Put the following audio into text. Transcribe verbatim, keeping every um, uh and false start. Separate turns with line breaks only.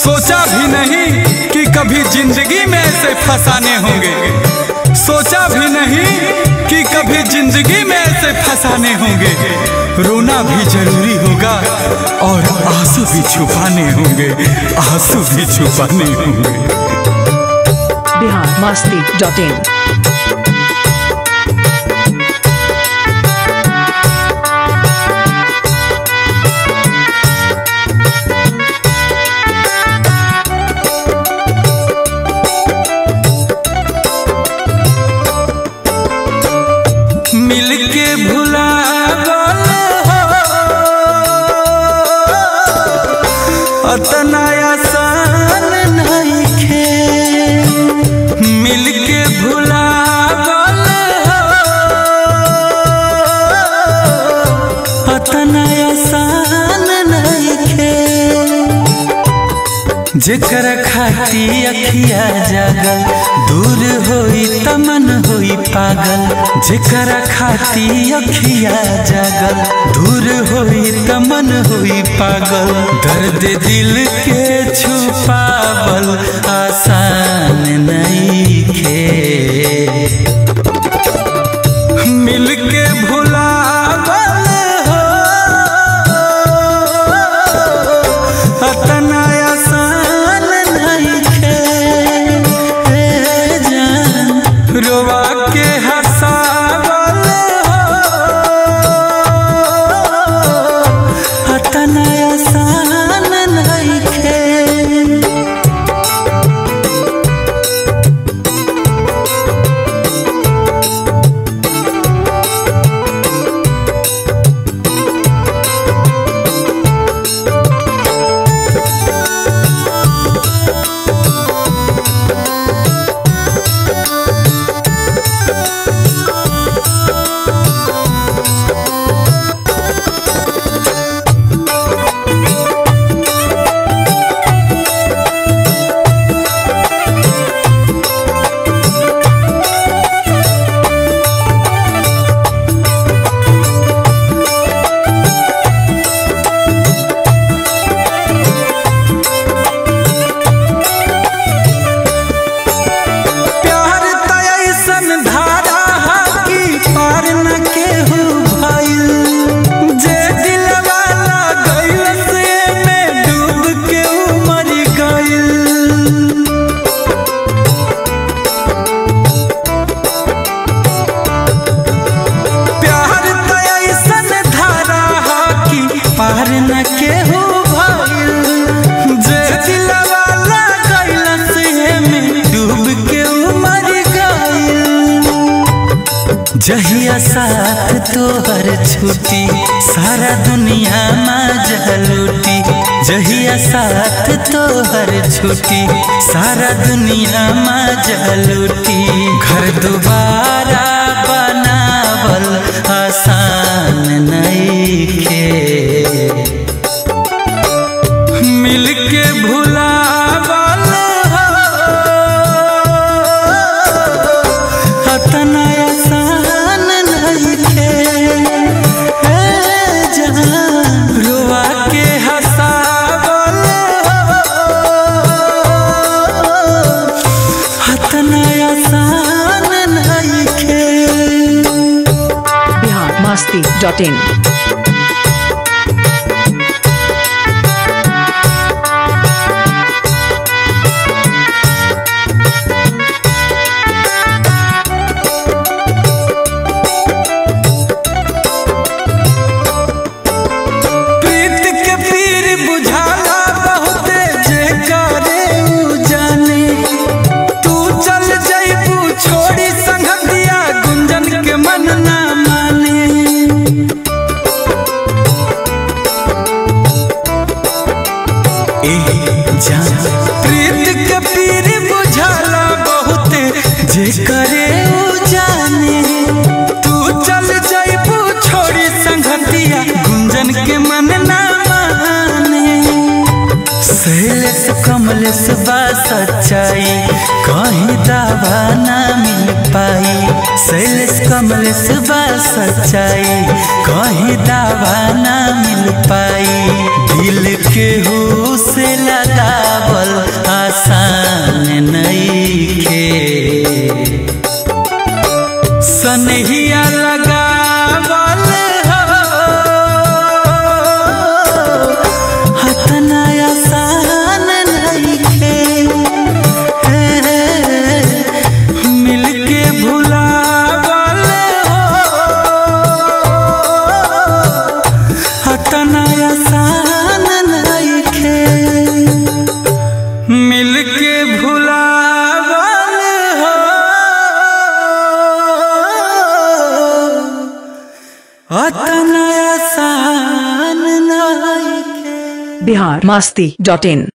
सोचा भी नहीं कि कभी जिंदगी में ऐसे फसाने होंगे, सोचा भी नहीं कि कभी जिंदगी में ऐसे फसाने होंगे। रोना भी जरूरी होगा और आंसू भी छुपाने होंगे, आंसू भी छुपाने होंगे।
Bihar Masti dot in.
मिलके भुलावल हो अतना आसान नइखे, मिलके भुलावल हो अतना आसान नइखे। जेकरा खाती अखिया जागल दूर होई तमन होई पागल, जेकरा खाती अखिया जागल दूर होई तमन होई पागल। दर्द दिल के छुपावल आसान नइखे, मिलके भुलावल हो अतना आसान नइखे। रोवा के हंसावल हो अतना आसान नइखे। पार न केहू भइल जे दिलवा लगइल से में डूब के मर गइल। जहिया साथ तोहर छूटी सारा दुनिया मजा लूटी, जहिया साथ तोहर छूटी सारा दुनिया मजा लूटी। घर दोबारा बनावल आसान नइखे, मिलके भुलावल हो अतना आसान नइखे। रोवा के हंसावल हो अतना आसान नइखे।
बिहार मस्ती डॉट इन। प्रीत के पीर बुझाला बहुत जे करे उ जाने, तू चल जाइबू छोड़ी संगतिया गुंजन के मन ना माने। सहेलेस कमलेस बा सच्चाई कहीं दावा ना मिल पाई, सहेलेस कमलेस बा सच्चाई कहीं दावा ना मिल पाई। दिल के हो से लगाव
बिहार मस्ती डॉट इन।